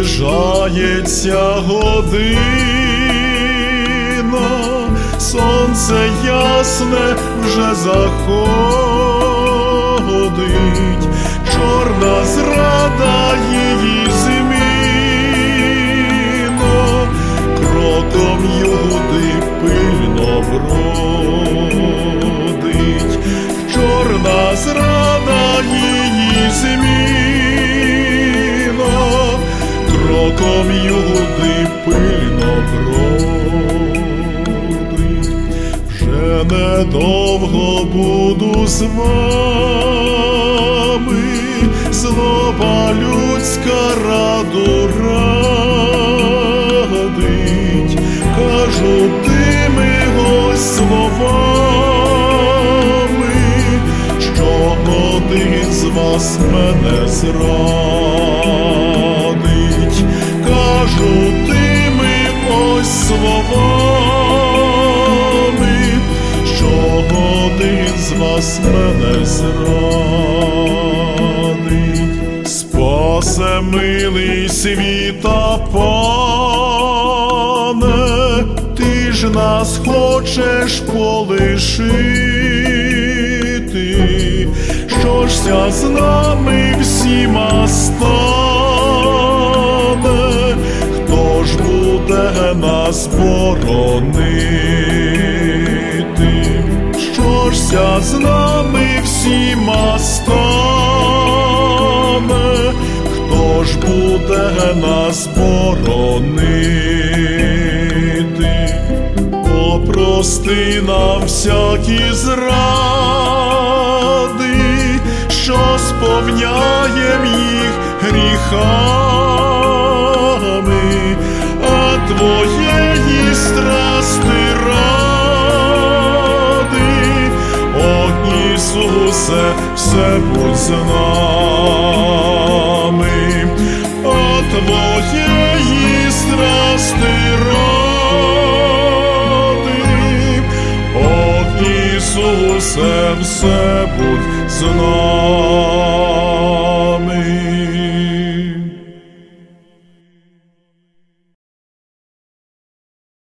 наближається година, сонце ясне вже заходить, чорна зрада її зміна, кроком Юди пильно бродить, чорна зрада її зміна, кроком Юди пильно бродить. Вже недовго буду з вами, злоба людська раду радить, кажу тими ось словами, що один з вас мене зрадить, кажу тими ось словами, що один з вас мене зрадить. Спасе милий світа, Пане, ти ж нас хочеш полишити, що жся з нами всіма стане, хто ж буде нас боронити, що жся з нами всіма стане, хто ж буде нас боронити. Прости нам всякі зради, що сповняєм їх гріхами, а Твоєї страсти ради, о Ісусе, все будь з нами, а Твоєї страсти ради, Ісусе, все будь з нами.